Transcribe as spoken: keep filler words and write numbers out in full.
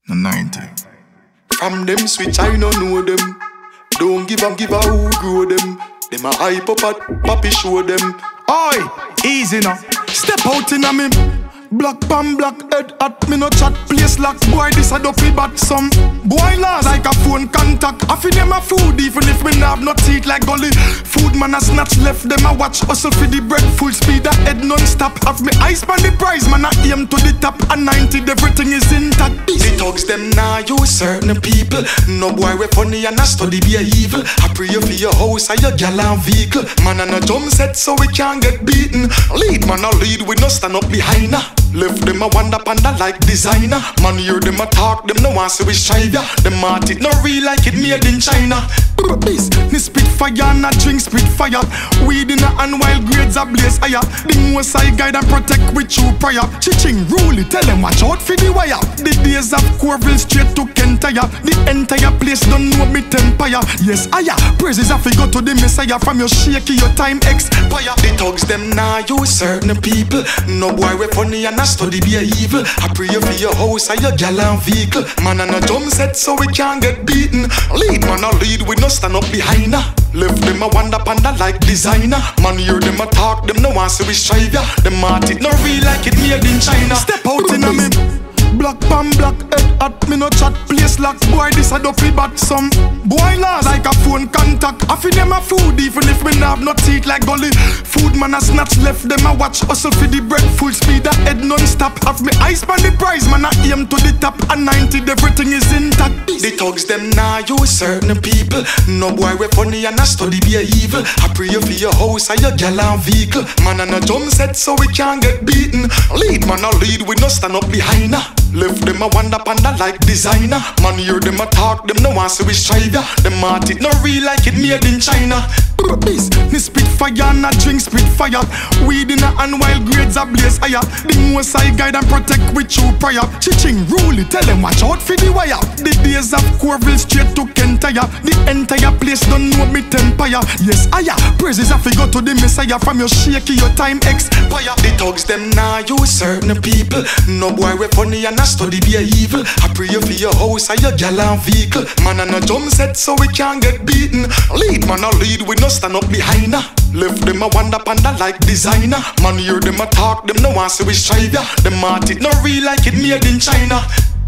The ninety. From them switch, I don't know them. Don't give up, give a who grow them. Them a hype up at papi show them. Oi, easy now. Step out in a me. Black pan, black head at me no chat. Place lock, boy this a dopey bat. Some boy laws like a phone contact. I feed them a food even if me nah have no teeth like gully. Food man a snatch left them a watch. Hustle for the bread full speed a head non-stop. Have me eyes pan the prize man a aim to the top. A ninety everything is intact. The thugs them now use certain people. No boy we funny and a study be a evil. I pray you for your house and your gal and vehicle. Man and a jump set so we can't get beaten. Lead man a lead we no stand up behind her. Left them a wonder panda like designer. Man hear them a talk, them no want see we strive ya. Them art it no real like it made in China. Beast, me spit fire and a drink spit fire. Weed in a and wild grades a blaze higher. The most I guide and protect with true prayer. Chiching rule it, tell them watch out for the wire. The days of Corville straight to Kentire. The entire place don't know me empire. Yes, aya, praises have to go to the Messiah. From your shaky your time expire. The thugs them now use certain people. No boy we funny and a study be a evil. I pray you for your house and your gal and vehicle. Man and a jump set so we can't get beaten. Lead man a lead we no stand up behind her. Left them a wonder panda like designer. Man hear them a talk, them no want see we strive ya. Them art it no real like it made in China. Step out in a me. Black pan, black head at me no chat. Place lock, boy this a dopey bat. Some boy laws like a phone contact. I feed them a food even if me nah have no teeth like gully. Food man a snatch left them a watch. Hustle for the bread full speed a head non-stop. Have me eyes pan the prize man a aim to the top. A ninety everything is intact. The thugs them now use certain people. No boy we funny and a study be a evil. I pray you for your house and your gal and vehicle. Man and a jump set so we can't get beaten. Lead man a lead we no stand up behind her. Left them a wonder panda like designer. Man hear them a talk, them no want see we strive ya. Them art it no real like it made in China. Beast, me spit fire and a drink spit fire. Weed in a and wild grades a blaze higher. The most I guide and protect with true prayer. Chiching rule it, tell them watch out for the wire. The days of Corville straight to Kentire. The entire place don't know me empire. Yes, aya, praises have to go to the Messiah. From your shaky your time expire. The thugs them now use certain people. No boy we funny and a study be a evil. I pray you for your house and your gal and vehicle. Man and a jump set so we can't get beaten. Lead man a lead we no stand up behind her. Left them a wonder panda like designer. Man hear them a talk, them no want see we strive ya. Them art it no real like it made in China.